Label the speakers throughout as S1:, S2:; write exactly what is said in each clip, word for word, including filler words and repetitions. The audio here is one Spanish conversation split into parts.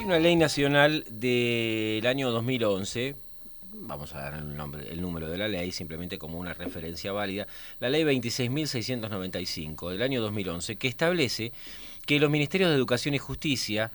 S1: una ley nacional del año dos mil once, vamos a dar el, nombre, el número de la ley simplemente como una referencia válida, la ley veintiséis mil seiscientos noventa y cinco del año dos mil once, que establece que los ministerios de Educación y Justicia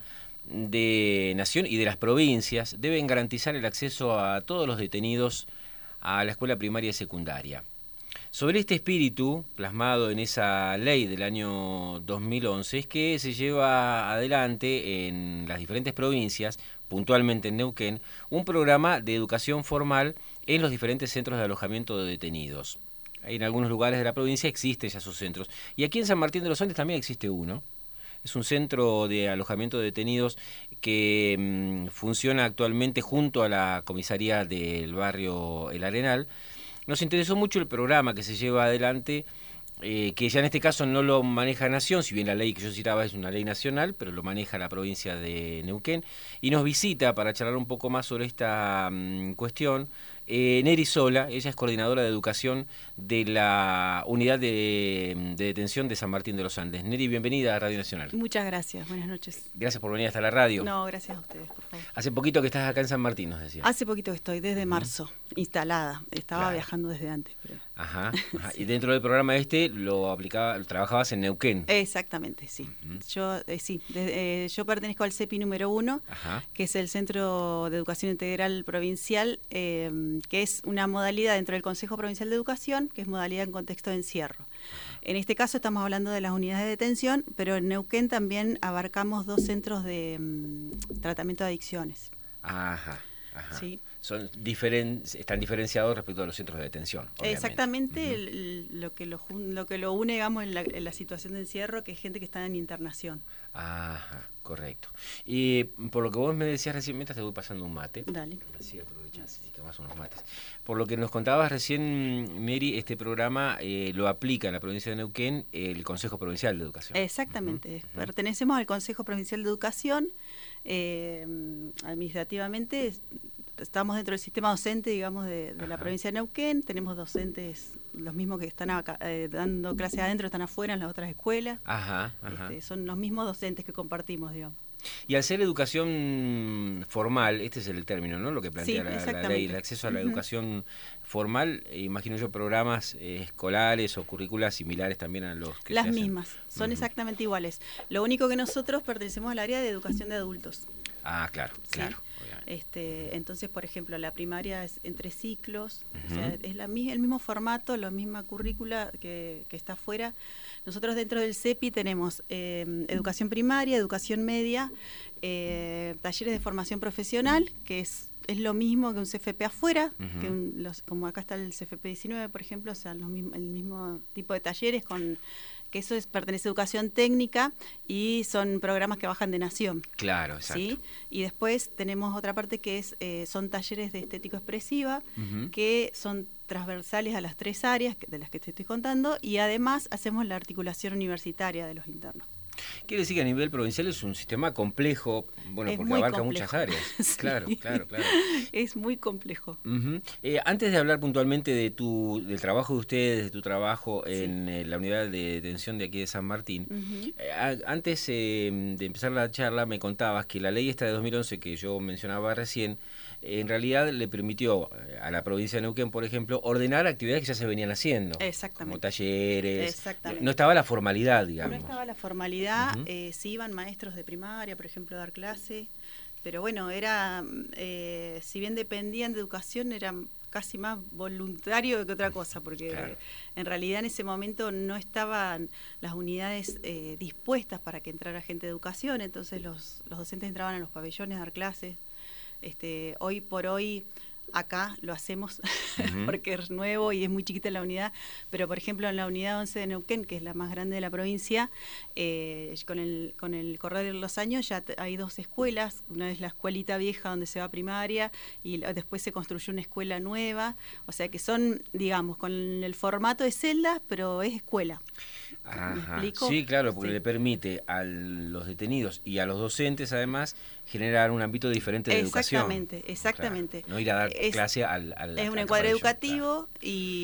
S1: de Nación y de las provincias deben garantizar el acceso a todos los detenidos a la escuela primaria y secundaria. Sobre este espíritu, plasmado en esa ley del año dos mil once, es que se lleva adelante en las diferentes provincias, puntualmente en Neuquén, un programa de educación formal en los diferentes centros de alojamiento de detenidos. En algunos lugares de la provincia existen ya esos centros. Y aquí en San Martín de los Andes también existe uno. Es un centro de alojamiento de detenidos que mmm, funciona actualmente junto a la comisaría del barrio El Arenal. Nos interesó mucho el programa que se lleva adelante, eh, que ya en este caso no lo maneja Nación, si bien la ley que yo citaba es una ley nacional, pero lo maneja la provincia de Neuquén, y nos visita para charlar un poco más sobre esta um, cuestión eh, Neri Sola. Ella es coordinadora de educación de la unidad de, de detención de San Martín de los Andes. Neri, bienvenida a Radio Nacional.
S2: Muchas gracias, buenas noches.
S1: Gracias por venir hasta la radio.
S2: No, gracias a ustedes, por favor.
S1: Hace poquito que estás acá en San Martín, nos decía.
S2: Hace poquito que estoy, desde uh-huh. marzo, instalada. Estaba
S1: claro.
S2: viajando desde antes. Pero...
S1: Ajá, ajá. Sí. Y dentro del programa este lo aplicaba, trabajabas en Neuquén.
S2: Exactamente, sí. Uh-huh. Yo eh, sí, de, eh, yo pertenezco al CEPI número uno, ajá. que es el Centro de Educación Integral Provincial, eh, que es una modalidad dentro del Consejo Provincial de Educación, que es modalidad en contexto de encierro. Ajá. En este caso estamos hablando de las unidades de detención, pero en Neuquén también abarcamos dos centros de um, tratamiento de adicciones.
S1: Ajá, ajá.
S2: Sí.
S1: Son diferen, están diferenciados respecto a los centros de detención. Obviamente.
S2: Exactamente, uh-huh. el, el, lo, que lo, lo que lo une, digamos, en la, en la situación de encierro, que es gente que está en internación.
S1: Ajá, correcto. Y por lo que vos me decías recién, mientras te voy pasando un mate.
S2: Dale.
S1: Así aprovechás y tomás unos mates. Por lo que nos contabas recién, Mary, este programa eh, lo aplica en la provincia de Neuquén el Consejo Provincial de Educación.
S2: Exactamente.
S1: Uh-huh.
S2: Pertenecemos al Consejo Provincial de Educación. Eh, administrativamente estamos dentro del sistema docente, digamos, de, de la provincia de Neuquén. Tenemos docentes, los mismos que están acá, eh, dando clases adentro, están afuera en las otras escuelas.
S1: Ajá, ajá.
S2: Este, son los mismos docentes que compartimos, digamos.
S1: Y al ser educación formal, este es el término, ¿no? Lo que plantea
S2: sí,
S1: la, la ley, el acceso a la uh-huh. educación formal, eh, imagino yo programas eh, escolares o currículas similares también a los que
S2: Las
S1: se hacen.
S2: mismas, son uh-huh. exactamente iguales. Lo único que nosotros pertenecemos al área de educación de adultos.
S1: Ah, claro,
S2: ¿sí?
S1: claro.
S2: Este, entonces, por ejemplo, la primaria es entre ciclos, uh-huh. o sea, es la, el mismo formato, la misma currícula que, que está afuera. Nosotros dentro del CEPI tenemos eh, educación primaria, educación media, eh, talleres de formación profesional, que es, es lo mismo que un C F P afuera, uh-huh. que un, los, como acá está el C F P diecinueve, por ejemplo, o sea, los mismos, el mismo tipo de talleres con... que eso es, pertenece a educación técnica y son programas que bajan de Nación.
S1: Claro, exacto.
S2: ¿sí? Y después tenemos otra parte que es eh, son talleres de estético expresiva, uh-huh. que son transversales a las tres áreas de las que te estoy contando, y además hacemos la articulación universitaria de los internos.
S1: Quiere decir que a nivel provincial es un sistema complejo, bueno, es porque abarca
S2: complejo.
S1: muchas áreas. sí. Claro, claro, claro.
S2: Es muy complejo.
S1: Uh-huh. Eh, antes de hablar puntualmente de tu, del trabajo de ustedes, de tu trabajo sí. en eh, la unidad de detención de aquí de San Martín, uh-huh. eh, a, antes eh, de empezar la charla me contabas que la ley esta de dos mil once que yo mencionaba recién, en realidad le permitió a la provincia de Neuquén, por ejemplo, ordenar actividades que ya se venían haciendo.
S2: Exactamente.
S1: Como talleres.
S2: Exactamente.
S1: No estaba la formalidad, digamos.
S2: No estaba la formalidad,
S1: uh-huh.
S2: eh, sí iban maestros de primaria, por ejemplo, a dar clase, pero bueno, era, eh, si bien dependían de educación, era casi más voluntario que otra cosa, porque
S1: claro.
S2: en realidad en ese momento no estaban las unidades eh, dispuestas para que entrara gente de educación, entonces los, los docentes entraban a los pabellones a dar clases. Este, hoy por hoy acá lo hacemos uh-huh. porque es nuevo y es muy chiquita la unidad, pero por ejemplo en la unidad once de Neuquén, que es la más grande de la provincia, eh, con el con el correr de los años ya t- hay dos escuelas. Una es la escuelita vieja donde se va a primaria y después se construyó una escuela nueva, o sea que son, digamos, con el formato de celdas, pero es escuela.
S1: Ajá.
S2: ¿Me explico?
S1: Sí, claro, porque
S2: sí.
S1: le permite a los detenidos y a los docentes además generar un ámbito diferente de
S2: exactamente,
S1: educación.
S2: Exactamente,
S1: claro. No ir a dar
S2: es,
S1: clase al, al
S2: Es un
S1: al
S2: encuadre
S1: pabellón,
S2: educativo
S1: claro.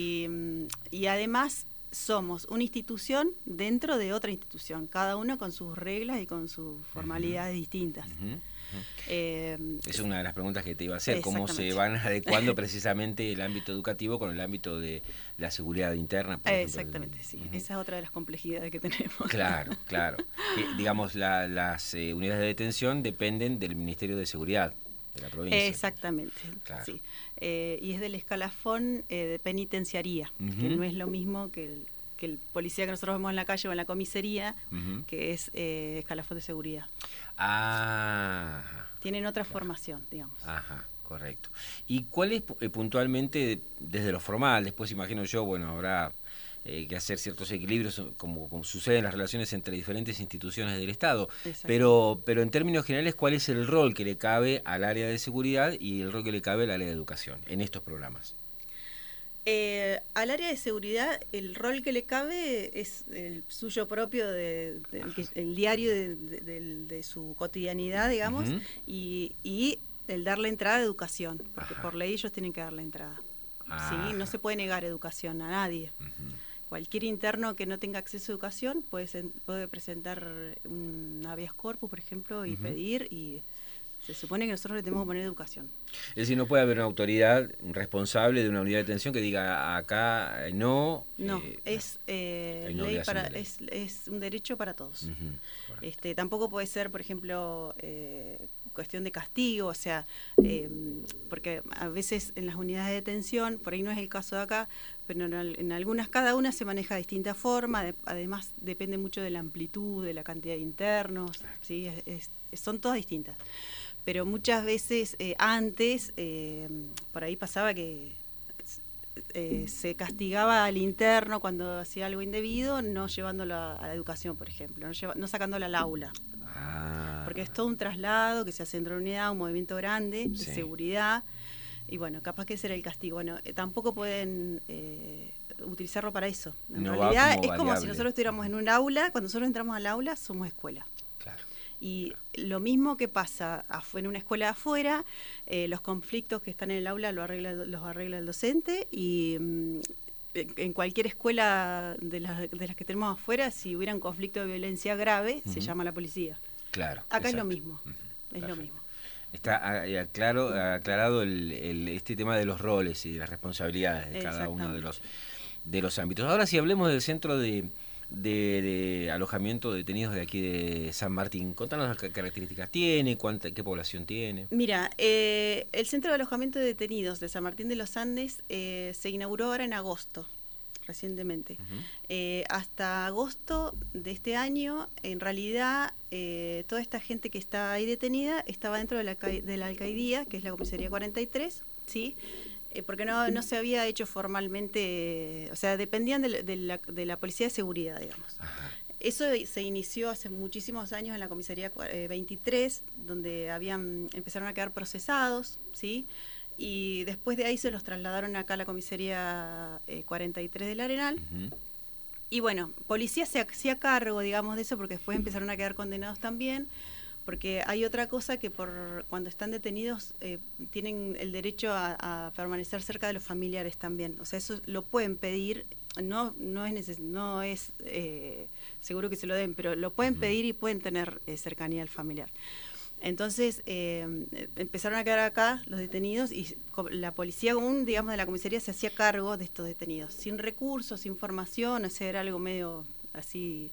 S2: y, y además somos una institución dentro de otra institución, cada uno con sus reglas y con sus formalidades uh-huh. distintas.
S1: Uh-huh.
S2: Eh,
S1: es una de las preguntas que te iba a hacer, cómo se van adecuando precisamente el ámbito educativo con el ámbito de la seguridad interna. Por
S2: Exactamente,
S1: ejemplo.
S2: sí. Uh-huh. Esa es otra de las complejidades que tenemos.
S1: Claro, claro. Que, digamos, la, las eh, unidades de detención dependen del Ministerio de Seguridad de la provincia.
S2: Exactamente, claro. Sí. Eh, y es del escalafón eh, de penitenciaría, uh-huh. que no es lo mismo que el, que el policía que nosotros vemos en la calle o en la comisaría, uh-huh. que es eh, escalafón de seguridad.
S1: Ah.
S2: Tienen otra claro. formación, digamos.
S1: Ajá, correcto. ¿Y cuál es eh, puntualmente, desde lo formal, después imagino yo, bueno, habrá eh, que hacer ciertos equilibrios, como, como sucede en las relaciones entre diferentes instituciones del Estado, pero, pero en términos generales, ¿cuál es el rol que le cabe al área de seguridad y el rol que le cabe al área de educación en estos programas?
S2: Eh, al área de seguridad, el rol que le cabe es el suyo propio, de, de, de el diario de, de, de, de su cotidianidad, digamos, uh-huh. y, y el darle entrada a educación, porque Ajá. por ley ellos tienen que darle entrada. ¿Sí? No se puede negar educación a nadie. Uh-huh. Cualquier interno que no tenga acceso a educación puede, puede presentar un habeas corpus, por ejemplo, y uh-huh. pedir, y se supone que nosotros le tenemos que poner educación.
S1: Es decir, no puede haber una autoridad responsable de una unidad de detención que diga acá no.
S2: No, eh, es eh, ley para ley. Es, es un derecho para todos. Uh-huh. Este, tampoco puede ser, por ejemplo, eh, cuestión de castigo, o sea, eh, porque a veces en las unidades de detención, por ahí no es el caso de acá, pero en, en algunas, cada una se maneja de distinta forma, de, además depende mucho de la amplitud, de la cantidad de internos, ¿sí? es, es, son todas distintas. Pero muchas veces eh, antes, eh, por ahí pasaba que eh, se castigaba al interno cuando hacía algo indebido, no llevándolo a, a la educación, por ejemplo, no, lleva, no sacándolo al aula. Ah. Porque es todo un traslado que se hace dentro de la unidad, un movimiento grande de sí. seguridad, y bueno, capaz que ese era el castigo. Bueno, eh, tampoco pueden eh, utilizarlo para eso. En no realidad como es como si nosotros estuviéramos en un aula, cuando nosotros entramos al aula somos escuela.
S1: Claro.
S2: Y lo mismo que pasa en una escuela de afuera, eh, los conflictos que están en el aula los arregla, los arregla el docente, y mm, en cualquier escuela de las, de las que tenemos afuera, si hubiera un conflicto de violencia grave, uh-huh. se llama a la policía.
S1: Claro.
S2: Acá
S1: exacto.
S2: es lo mismo, uh-huh. es Perfecto. lo mismo.
S1: Está aclaro, aclarado el, el, este tema de los roles y de las responsabilidades de cada uno de los, de los ámbitos. Ahora sí hablemos del centro de... De, de alojamiento de detenidos de aquí de San Martín. Contanos qué características tiene, cuánta, qué población tiene.
S2: Mira, eh, el centro de alojamiento de detenidos de San Martín de los Andes eh, se inauguró ahora en agosto, recientemente. Uh-huh. Eh, hasta agosto de este año, en realidad, eh, toda esta gente que está ahí detenida estaba dentro de la, de la alcaidía, que es la comisaría cuarenta y tres, ¿sí? Porque no, no se había hecho formalmente, o sea, dependían de, de, la, de la Policía de Seguridad, digamos. Ajá. Eso se inició hace muchísimos años en la comisaría veintitrés, donde habían empezaron a quedar procesados, ¿sí? Y después de ahí se los trasladaron acá a la comisaría eh, cuarenta y tres del Arenal. Uh-huh. Y bueno, policía se hacía cargo, digamos, de eso, porque después empezaron a quedar condenados también. Porque hay otra cosa que por cuando están detenidos eh, tienen el derecho a, a permanecer cerca de los familiares también. O sea, eso lo pueden pedir, no no es neces- no es eh, seguro que se lo den, pero lo pueden pedir y pueden tener eh, cercanía al familiar. Entonces eh, empezaron a quedar acá los detenidos y la policía común, digamos, de la comisaría se hacía cargo de estos detenidos, sin recursos, sin formación, o sea, era algo medio así...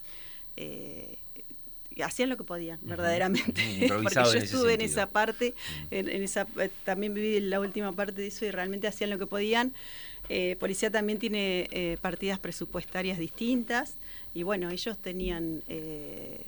S2: Eh, hacían lo que podían, uh-huh. verdaderamente. Uh-huh. Porque yo estuve en, en esa parte, uh-huh. en, en esa también viví la última parte de eso y realmente hacían lo que podían. Eh, policía también tiene eh, partidas presupuestarias distintas y bueno, ellos tenían eh,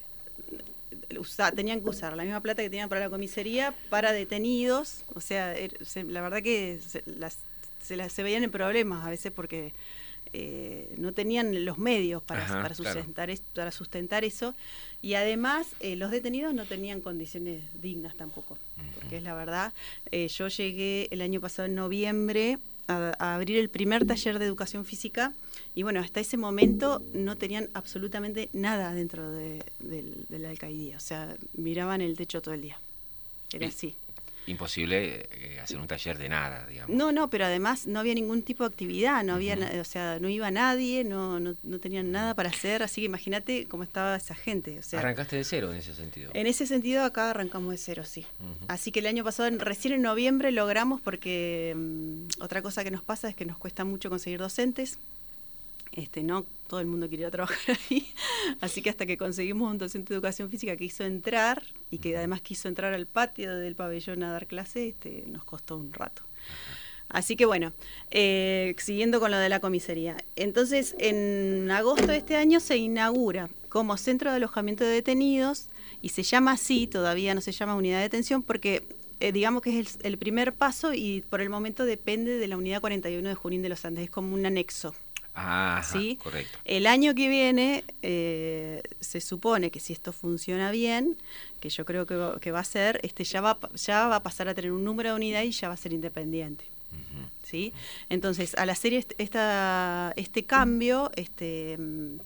S2: usa, tenían que usar la misma plata que tenían para la comisaría para detenidos, o sea, er, se, la verdad que se, las, se, las, se veían en problemas a veces porque Eh, no tenían los medios para, Ajá, para, sustentar, claro. es, para sustentar eso, y además eh, los detenidos no tenían condiciones dignas tampoco, uh-huh. porque es la verdad. Eh, yo llegué el año pasado en noviembre a, a abrir el primer taller de educación física y bueno, hasta ese momento no tenían absolutamente nada dentro de, de, de la alcaidía, o sea, miraban el techo todo el día, era así.
S1: imposible eh, hacer un taller de nada, digamos.
S2: No, no, pero además no había ningún tipo de actividad, no había,
S1: Uh-huh.
S2: o sea, no iba nadie, no, no, no tenían nada para hacer, así que imagínate cómo estaba esa gente. O sea,
S1: Arrancaste de cero en ese sentido.
S2: En ese sentido acá arrancamos de cero, sí.
S1: Uh-huh.
S2: Así que el año pasado, en, recién en noviembre, logramos, porque um, otra cosa que nos pasa es que nos cuesta mucho conseguir docentes. Este, no todo el mundo quiere ir a trabajar ahí, así que hasta que conseguimos un docente de educación física que quiso entrar y que además quiso entrar al patio del pabellón a dar clase, este, nos costó un rato. Así que bueno, eh, siguiendo con lo de la comisaría. Entonces, en agosto de este año se inaugura como centro de alojamiento de detenidos y se llama así, todavía no se llama unidad de detención porque eh, digamos que es el, el primer paso y por el momento depende de la unidad cuarenta y uno de Junín de los Andes, es como un anexo.
S1: Ajá,
S2: ¿Sí?
S1: Correcto.
S2: El año que viene eh, se supone que si esto funciona bien, que yo creo que va, que va a ser, este ya va, ya va a pasar a tener un número de unidad y ya va a ser independiente.
S1: Uh-huh.
S2: ¿Sí? Entonces, al hacer este, esta, este cambio, este,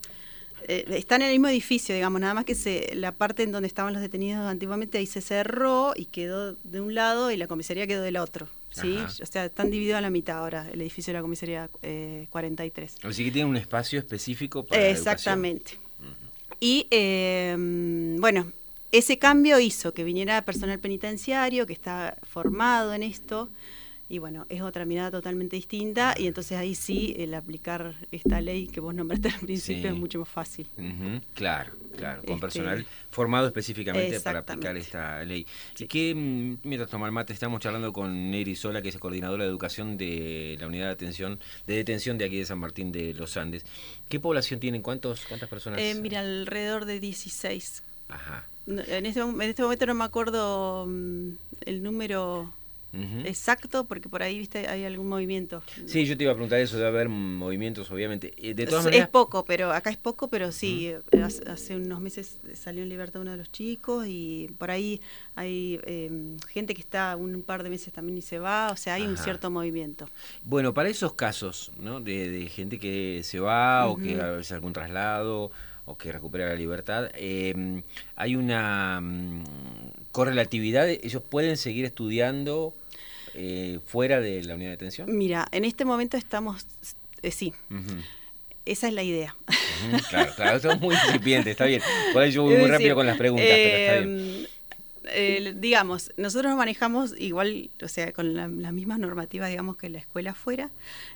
S2: eh, están en el mismo edificio, digamos, nada más que se, la parte en donde estaban los detenidos antiguamente ahí se cerró y quedó de un lado y la comisaría quedó del otro. ¿Sí? O sea, están divididos a la mitad ahora el edificio de la comisaría eh, cuarenta y tres.
S1: Así que tiene un espacio específico para
S2: eh, Exactamente. Uh-huh. Y eh, bueno, ese cambio hizo que viniera personal penitenciario que está formado en esto. Y bueno, es otra mirada totalmente distinta y entonces ahí sí, el aplicar esta ley que vos nombraste al principio sí. es mucho más fácil.
S1: Uh-huh. Claro, claro, con
S2: este,
S1: personal formado específicamente para aplicar esta ley. Sí. Que mientras toma el mate estamos charlando con Neri Sola, que es coordinadora de educación de la unidad de atención de detención de aquí de San Martín de los Andes. ¿Qué población tienen? ¿Cuántos, ¿Cuántas personas?
S2: Eh, mira, alrededor de dieciséis.
S1: Ajá.
S2: En este, en este momento no me acuerdo um, el número... Uh-huh. Exacto, porque por ahí viste hay algún movimiento.
S1: Sí, yo te iba a preguntar eso, debe haber movimientos, obviamente. De todas
S2: es,
S1: maneras...
S2: es poco, pero acá es poco, pero sí, uh-huh. hace, hace unos meses salió en libertad uno de los chicos y por ahí hay eh, gente que está un par de meses también y se va, o sea, hay Ajá. un cierto movimiento.
S1: Bueno, para esos casos, ¿no? De, de gente que se va uh-huh. o que a veces algún traslado o que recupera la libertad, eh, hay una um, correlatividad, ellos pueden seguir estudiando eh, fuera de la unidad de detención.
S2: Mira, en este momento estamos, eh, sí, uh-huh. esa es la idea.
S1: Uh-huh, claro, claro, esto es muy incipiente, está bien, por ahí yo voy muy sí, rápido con las preguntas, eh, pero está bien.
S2: Eh, digamos, nosotros nos manejamos igual, o sea, con la, las mismas normativas, digamos, que la escuela afuera,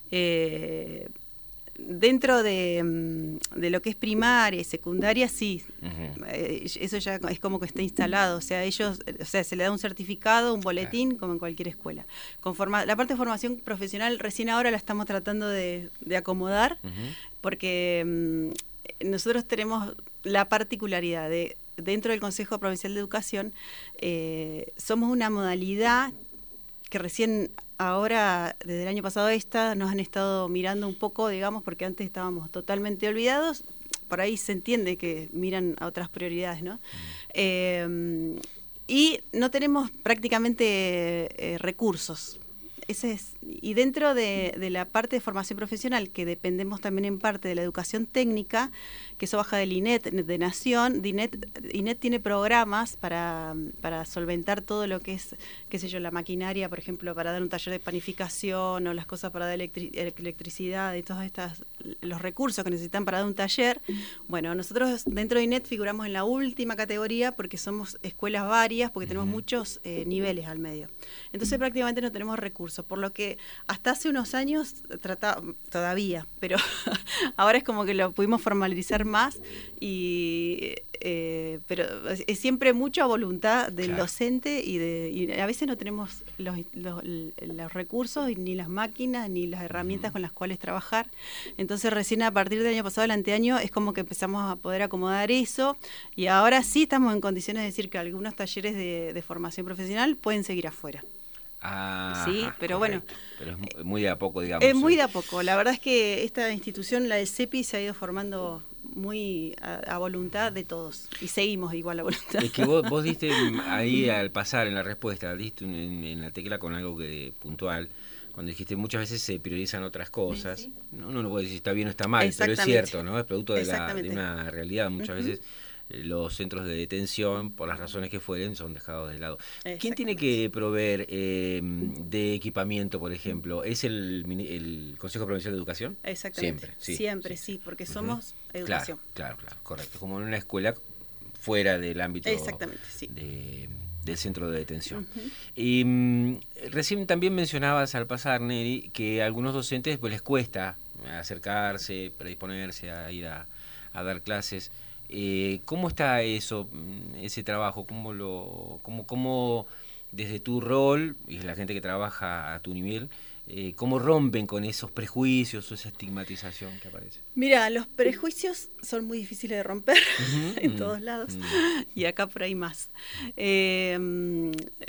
S2: eh, dentro de, de lo que es primaria y secundaria, sí, uh-huh. eh, eso ya es como que está instalado, o sea, ellos, o sea, se le da un certificado, un boletín, claro. como en cualquier escuela. Con forma, la parte de formación profesional recién ahora la estamos tratando de, de acomodar, uh-huh. porque um, nosotros tenemos la particularidad de, dentro del Consejo Provincial de Educación, eh, somos una modalidad que recién ahora, desde el año pasado esta, nos han estado mirando un poco, digamos, porque antes estábamos totalmente olvidados, por ahí se entiende que miran a otras prioridades, ¿no? Mm. Eh, y no tenemos prácticamente eh, recursos. Ese es, y dentro de, de la parte de formación profesional, que dependemos también en parte de la educación técnica, que eso baja del I N E T de Nación, I N E T, I N E T tiene programas para, para solventar todo lo que es, qué sé yo, la maquinaria, por ejemplo, para dar un taller de panificación o las cosas para dar electri- electricidad y todos estos, los recursos que necesitan para dar un taller. Bueno, nosotros dentro de I N E T figuramos en la última categoría porque somos escuelas varias, porque tenemos muchos eh, niveles al medio. Entonces prácticamente no tenemos recursos, por lo que hasta hace unos años trataba, todavía, pero ahora es como que lo pudimos formalizar más, y eh, pero es siempre mucha voluntad del claro. docente y, de, y a veces no tenemos los, los, los recursos, ni las máquinas, ni las herramientas uh-huh. con las cuales trabajar. Entonces recién a partir del año pasado, el anteaño, es como que empezamos a poder acomodar eso, y ahora sí estamos en condiciones de decir que algunos talleres de, de formación profesional pueden seguir afuera.
S1: Ah,
S2: sí, pero correcto. Bueno.
S1: Pero es muy de a poco, digamos.
S2: Es muy de a poco. La verdad es que esta institución, la del CEPI, se ha ido formando muy a, a voluntad de todos. Y seguimos igual a voluntad.
S1: Es que vos, vos diste ahí al pasar en la respuesta, diste en, en la tecla con algo que puntual. Cuando dijiste muchas veces se priorizan otras cosas. Sí, sí. No, no, no puedo decir si está bien o está mal, pero es cierto, ¿no? Es producto de, la, de una realidad. Muchas uh-huh. veces los centros de detención, por las razones que fueren, son dejados de lado. ¿Quién tiene que proveer eh, de equipamiento, por ejemplo? ¿Es el, el Consejo Provincial de Educación?
S2: Exactamente. Siempre, sí. Siempre, sí, sí porque somos uh-huh. educación.
S1: Claro, claro, claro, correcto. Como en una escuela fuera del ámbito
S2: Exactamente, sí.
S1: de, del centro de detención.
S2: Uh-huh.
S1: Y um, recién también mencionabas al pasar, Neri, que a algunos docentes pues, les cuesta acercarse, predisponerse a ir a, a dar clases. Eh, ¿Cómo está eso, ese trabajo? ¿Cómo lo, cómo, cómo desde tu rol y la gente que trabaja a tu nivel, eh, cómo rompen con esos prejuicios o esa estigmatización que aparece?
S2: Mira, los prejuicios son muy difíciles de romper uh-huh. en todos lados uh-huh. y acá por ahí más. Eh,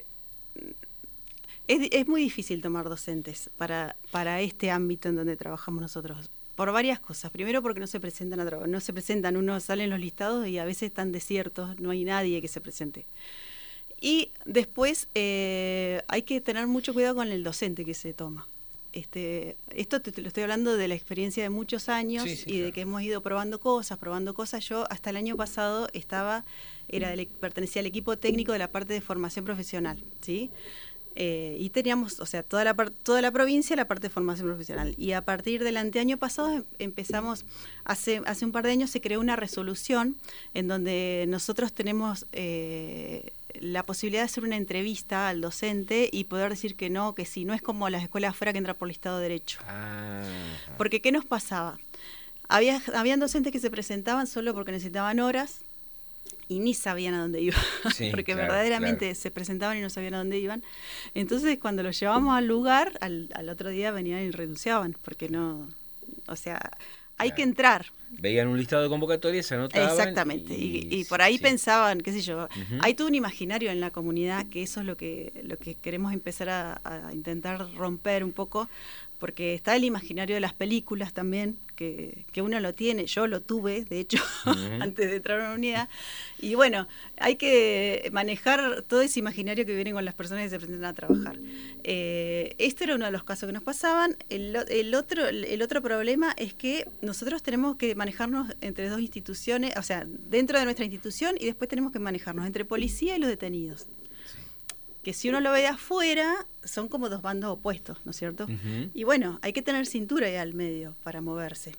S2: es, es muy difícil tomar docentes para, para este ámbito en donde trabajamos nosotros. Por varias cosas. Primero porque no se presentan a trabajar, no se presentan, uno sale en los listados y a veces están desiertos, no hay nadie que se presente. Y después eh, hay que tener mucho cuidado con el docente que se toma. Este, esto te, te lo estoy hablando de la experiencia de muchos años sí, sí, y claro. de que hemos ido probando cosas, probando cosas. Yo hasta el año pasado estaba, era del, pertenecía al equipo técnico de la parte de formación profesional, ¿sí? Eh, y teníamos, o sea, toda la, toda la provincia, la parte de formación profesional. Y a partir del anteaño pasado empezamos, hace, hace un par de años se creó una resolución en donde nosotros tenemos eh, la posibilidad de hacer una entrevista al docente y poder decir que no, que sí, no es como las escuelas afuera que entran por listado derecho. Ah. Porque ¿qué nos pasaba? Había, habían docentes que se presentaban solo porque necesitaban horas y ni sabían a dónde iban, sí, porque claro, verdaderamente claro. se presentaban y no sabían a dónde iban. Entonces, cuando los llevamos al lugar, al, al otro día venían y renunciaban, porque no, o sea, hay claro. que entrar.
S1: Veían un listado de convocatorias, se anotaban.
S2: Exactamente, y, y, y por ahí sí. pensaban, qué sé yo, uh-huh. hay todo un imaginario en la comunidad, que eso es lo que, lo que queremos empezar a, a intentar romper un poco, porque está el imaginario de las películas también, que, que uno lo tiene, yo lo tuve, de hecho, uh-huh. antes de entrar a una unidad, y bueno, hay que manejar todo ese imaginario que vienen con las personas que se presentan a trabajar. Eh, este era uno de los casos que nos pasaban. El, el, otro, el otro problema es que nosotros tenemos que manejarnos entre dos instituciones, o sea, dentro de nuestra institución, y después tenemos que manejarnos entre policía y los detenidos. Que si uno lo ve de afuera, son como dos bandos opuestos, ¿no es cierto? Uh-huh. Y bueno, hay que tener cintura ahí al medio para moverse.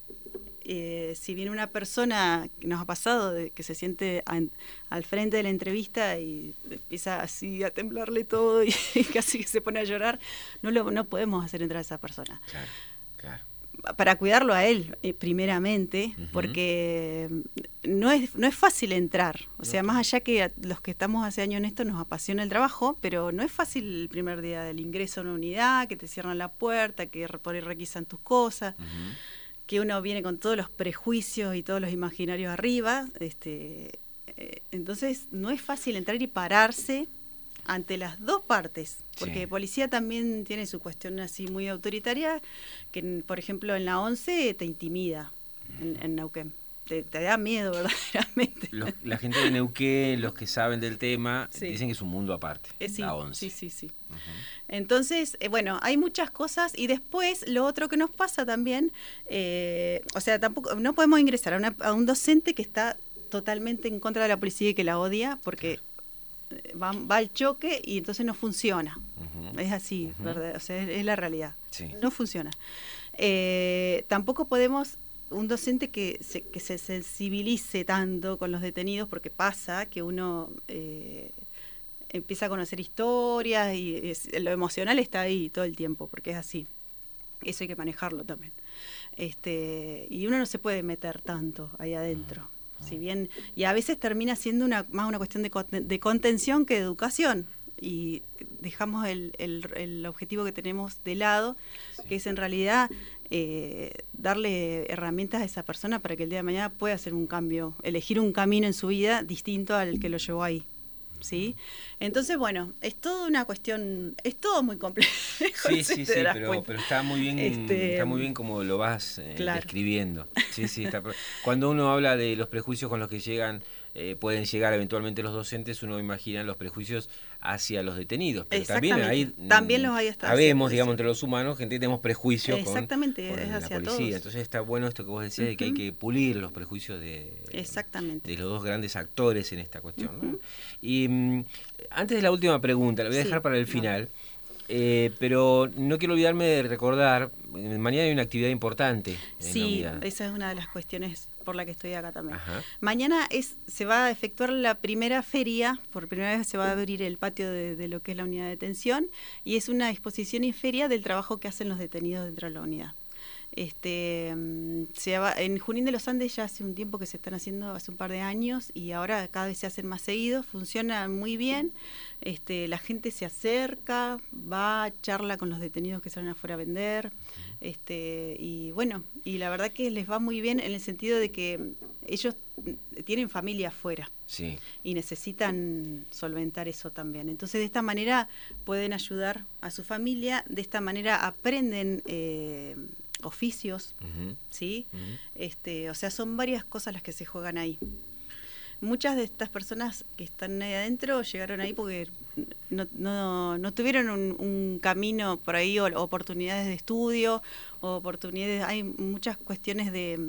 S2: Eh, si viene una persona, que nos ha pasado, de, que se siente a, al frente de la entrevista y empieza así a temblarle todo y, y casi que se pone a llorar, no, lo, no podemos hacer entrar a esa persona.
S1: Claro, claro.
S2: Para cuidarlo a él, eh, primeramente, uh-huh. porque no es no es fácil entrar. O sea, okay. más allá que a los que estamos hace años en esto nos apasiona el trabajo, pero no es fácil el primer día del ingreso a una unidad, que te cierran la puerta, que por ahí requisan tus cosas, uh-huh. que uno viene con todos los prejuicios y todos los imaginarios arriba. Este, eh, entonces, no es fácil entrar y pararse ante las dos partes, porque sí. policía también tiene su cuestión así muy autoritaria, que por ejemplo en la once te intimida en, en Neuquén, te, te da miedo verdaderamente.
S1: Los, la gente de Neuquén, los que saben del tema, sí. dicen que es un mundo aparte,
S2: eh, sí,
S1: la once.
S2: Sí, sí, sí. Uh-huh. Entonces, eh, bueno, hay muchas cosas y después lo otro que nos pasa también, eh, o sea, tampoco no podemos ingresar a, una, a un docente que está totalmente en contra de la policía y que la odia, porque claro. Va, va al choque y entonces no funciona. Uh-huh. Es así, uh-huh. ¿verdad? O sea, es, es la realidad. Sí. No funciona. Eh, tampoco podemos, un docente que se, que se sensibilice tanto con los detenidos, porque pasa que uno eh, empieza a conocer historias y es, lo emocional está ahí todo el tiempo, porque es así. Eso hay que manejarlo también. Este, y uno no se puede meter tanto ahí adentro. Uh-huh. Si bien, y a veces termina siendo una, más una cuestión de, de contención que de educación, y dejamos el, el, el objetivo que tenemos de lado, sí. que es en realidad eh, darle herramientas a esa persona para que el día de mañana pueda hacer un cambio, elegir un camino en su vida distinto al que lo llevó ahí. ¿Sí? Entonces, bueno, es toda una cuestión, es todo muy complejo.
S1: Sí, sí, sí, pero, pero está muy bien, este, está muy bien como lo vas eh, claro. describiendo. Sí, sí, está. Cuando uno habla de los prejuicios con los que llegan eh, pueden llegar eventualmente los docentes, uno imagina los prejuicios hacia los detenidos, pero también hay,
S2: también los hay hasta
S1: sabemos, digamos, entre los humanos, gente tenemos prejuicios
S2: Exactamente,
S1: con, con
S2: es
S1: la
S2: hacia
S1: policía,
S2: todos.
S1: entonces está bueno esto que vos decías, uh-huh, de que hay que pulir los prejuicios de,
S2: Exactamente.
S1: de los dos grandes actores en esta cuestión, uh-huh, ¿no? Y um, antes de la última pregunta, la voy a dejar sí, para el final, no. Eh, pero no quiero olvidarme de recordar, mañana hay una actividad importante en
S2: sí,
S1: la unidad.
S2: Esa es una de las cuestiones por la que estoy acá también.
S1: Ajá.
S2: Mañana es se va a efectuar la primera feria, por primera vez se va a abrir el patio de, de lo que es la unidad de detención, y es una exposición y feria del trabajo que hacen los detenidos dentro de la unidad. Este, se va, en Junín de los Andes ya hace un tiempo que se están haciendo, hace un par de años, y ahora cada vez se hacen más seguidos, funciona muy bien, este, la gente se acerca, va, charla con los detenidos que salen afuera a vender, este, y bueno, y la verdad que les va muy bien en el sentido de que ellos tienen familia afuera,
S1: sí, y
S2: necesitan solventar eso también. Entonces de esta manera pueden ayudar a su familia, de esta manera aprenden eh, oficios, uh-huh, ¿sí? Uh-huh. Este, o sea, son varias cosas las que se juegan ahí. Muchas de estas personas que están ahí adentro llegaron ahí porque no, no, no tuvieron un, un camino por ahí, o oportunidades de estudio, o oportunidades, hay muchas cuestiones de,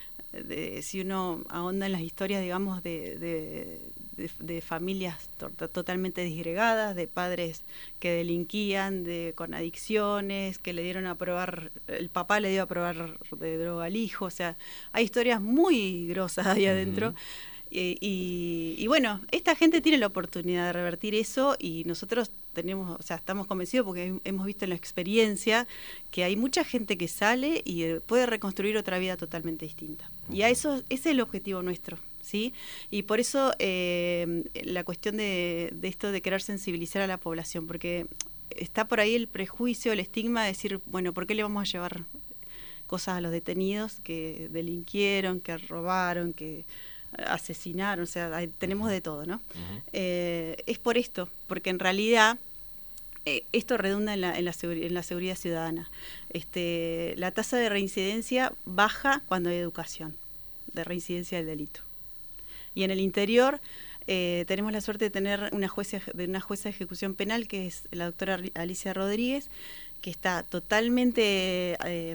S2: de si uno ahonda en las historias, digamos, de, de, de, de familias to totalmente disgregadas, de padres que delinquían, de con adicciones, que le dieron a probar, el papá le dio a probar de droga al hijo, o sea, hay historias muy grosas ahí adentro. Uh-huh. Y, y, y bueno, esta gente tiene la oportunidad de revertir eso, y nosotros tenemos, o sea, estamos convencidos porque hemos visto en la experiencia que hay mucha gente que sale y puede reconstruir otra vida totalmente distinta. Y a eso, ese es el objetivo nuestro, ¿sí? Y por eso eh, la cuestión de, de esto de querer sensibilizar a la población, porque está por ahí el prejuicio, el estigma de decir, bueno, ¿por qué le vamos a llevar cosas a los detenidos que delinquieron, que robaron, que asesinaron? O sea, hay, tenemos de todo, ¿no? Uh-huh. Eh, es por esto, porque en realidad eh, esto redunda en la, en, la en la seguridad ciudadana. Este, la tasa de reincidencia baja cuando hay educación, de reincidencia del delito. Y en el interior eh, tenemos la suerte de tener una jueza, de una jueza de ejecución penal, que es la doctora Alicia Rodríguez, que está totalmente Eh,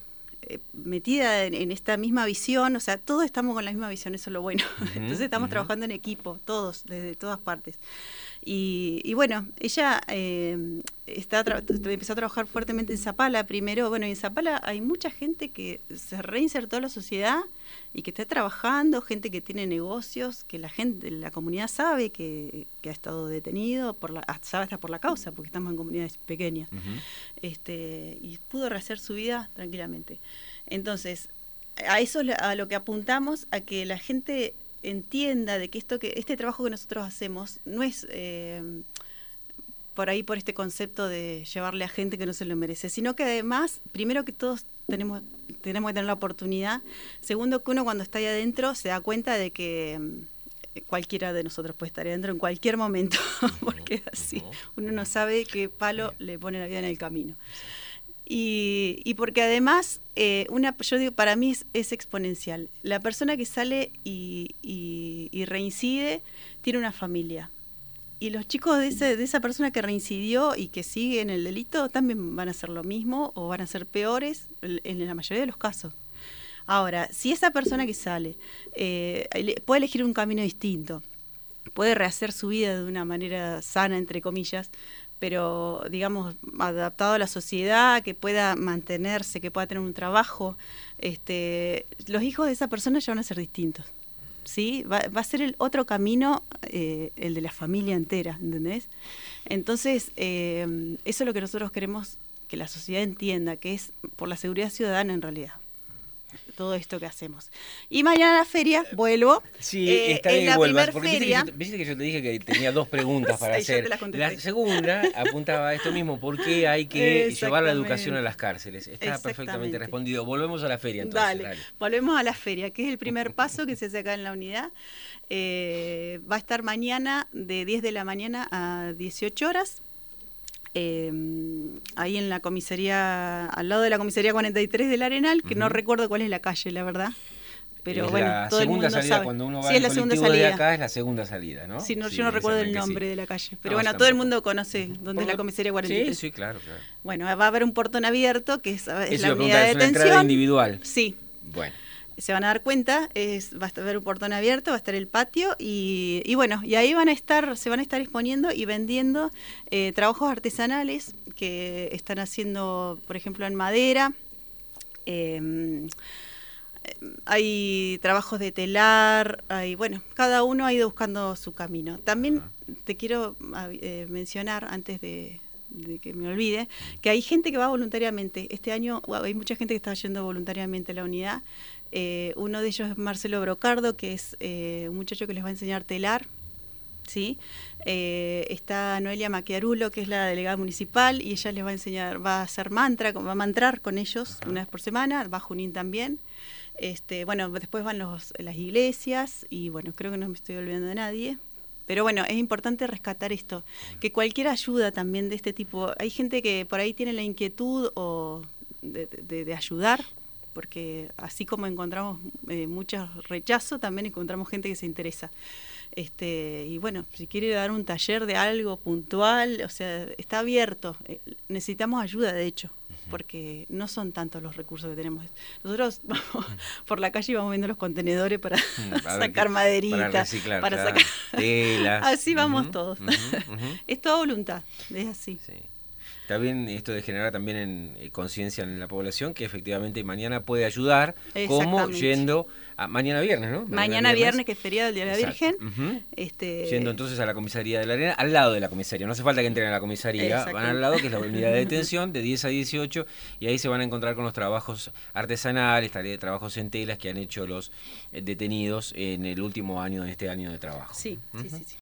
S2: metida en, en esta misma visión, o sea, todos estamos con la misma visión, eso es lo bueno. Uh-huh, entonces estamos uh-huh. trabajando en equipo, todos, desde todas partes. Y, y bueno, ella eh, está tra- empezó a trabajar fuertemente en Zapala primero. Bueno, y en Zapala hay mucha gente que se reinsertó a la sociedad y que está trabajando, gente que tiene negocios, que la gente, la comunidad sabe que, que ha estado detenido, por la, sabe hasta por la causa, porque estamos en comunidades pequeñas. Uh-huh. Este, y pudo rehacer su vida tranquilamente. Entonces, a eso es a lo que apuntamos, a que la gente entienda de que esto que este trabajo que nosotros hacemos no es eh, por ahí por este concepto de llevarle a gente que no se lo merece, sino que además, primero que todos tenemos tenemos que tener la oportunidad, segundo que uno cuando está ahí adentro se da cuenta de que eh, cualquiera de nosotros puede estar ahí adentro en cualquier momento, porque es así, uno no sabe qué palo le pone la vida en el camino. Y, y porque además, eh, una, yo digo, para mí es, es exponencial. La persona que sale y, y, y reincide tiene una familia. Y los chicos de, ese, de esa persona que reincidió y que sigue en el delito también van a hacer lo mismo o van a ser peores en la mayoría de los casos. Ahora, si esa persona que sale eh, puede elegir un camino distinto, puede rehacer su vida de una manera sana, entre comillas, pero digamos adaptado a la sociedad, que pueda mantenerse, que pueda tener un trabajo, este, los hijos de esa persona ya van a ser distintos, ¿sí? Va, va a ser el otro camino, eh, el de la familia entera, ¿entendés? Entonces, eh, eso es lo que nosotros queremos que la sociedad entienda, que es por la seguridad ciudadana en realidad. Todo esto que hacemos. Y mañana a la feria vuelvo.
S1: Sí,
S2: eh,
S1: está bien
S2: en
S1: que
S2: la
S1: vuelvas, porque
S2: feria,
S1: viste que, yo, viste que yo te dije que tenía dos preguntas para
S2: sí,
S1: hacer.
S2: Te la,
S1: la segunda apuntaba a esto mismo, ¿por qué hay que llevar la educación a las cárceles? Está perfectamente respondido. Volvemos a la feria entonces.
S2: Dale, dale. Volvemos a la feria, que es el primer paso que se hace acá en la unidad. Eh, va a estar mañana de diez de la mañana a dieciocho horas. Eh, ahí en la comisaría, al lado de la comisaría cuarenta y tres del Arenal, que uh-huh. no recuerdo cuál es la calle, la verdad, pero
S1: es
S2: bueno,
S1: la
S2: todo el
S1: segunda
S2: mundo
S1: salida,
S2: sabe.
S1: cuando uno va
S2: Sí,
S1: en
S2: es la segunda
S1: colectivo de
S2: salida.
S1: acá, es la segunda salida, ¿no?
S2: Sí, no,
S1: Sí,
S2: yo no recuerdo el
S1: exactamente,
S2: nombre
S1: sí.
S2: de la calle, pero
S1: No,
S2: bueno,
S1: yo
S2: todo el
S1: tampoco.
S2: mundo conoce dónde
S1: Por
S2: es la
S1: lo-
S2: comisaría cuarenta y tres.
S1: Sí, sí, claro, claro.
S2: Bueno, va a haber un portón abierto, que es, es
S1: Eso
S2: la
S1: iba a
S2: unidad
S1: preguntar,
S2: de
S1: ¿es una entrada
S2: detención.
S1: individual?
S2: Sí.
S1: Bueno.
S2: Se van a dar cuenta, es, va a haber un portón abierto, va a estar el patio y, y bueno, y ahí van a estar, se van a estar exponiendo y vendiendo eh, trabajos artesanales que están haciendo, por ejemplo, en madera. Eh, hay trabajos de telar, hay, bueno, cada uno ha ido buscando su camino. También
S1: Ajá.
S2: te quiero eh, mencionar, antes de, de que me olvide, que hay gente que va voluntariamente. Este año wow, hay mucha gente que está yendo voluntariamente a la unidad. Eh, uno de ellos es Marcelo Brocardo, que es eh, un muchacho que les va a enseñar telar. ¿Sí? Eh, está Noelia Maquiarulo, que es la delegada municipal, y ella les va a enseñar, va a hacer mantra, va a mantrar con ellos
S1: Ajá.
S2: una vez por semana, va Junín también. Este, bueno, después van los, las iglesias, y bueno, creo que no me estoy olvidando de nadie. Pero bueno, es importante rescatar esto, que cualquier ayuda también de este tipo, hay gente que por ahí tiene la inquietud o de, de, de ayudar, porque así como encontramos eh, mucho rechazo, también encontramos gente que se interesa. Este, y bueno, si quiere dar un taller de algo puntual, o sea, está abierto. Eh, necesitamos ayuda, de hecho, porque no son tantos los recursos que tenemos. Nosotros vamos por la calle y vamos viendo los contenedores para sacar
S1: que,
S2: maderita,
S1: para reciclar,
S2: para
S1: claro.
S2: sacar
S1: telas.
S2: Así vamos
S1: uh-huh,
S2: todos.
S1: uh-huh, uh-huh.
S2: Es toda voluntad, es así.
S1: Sí. Está bien esto de generar también en, eh, conciencia en la población que efectivamente mañana puede ayudar, como yendo a mañana viernes, ¿no?
S2: Mañana, mañana viernes, viernes, que es feriado del Día de la Virgen.
S1: Uh-huh.
S2: este...
S1: Yendo entonces a la comisaría de la Arena, al lado de la comisaría. No hace falta que entren a la comisaría, van al lado, que es la unidad de detención, de diez a dieciocho, y ahí se van a encontrar con los trabajos artesanales, trabajos en telas que han hecho los detenidos en el último año, en este año de trabajo.
S2: Sí,
S1: uh-huh.
S2: sí, sí, sí.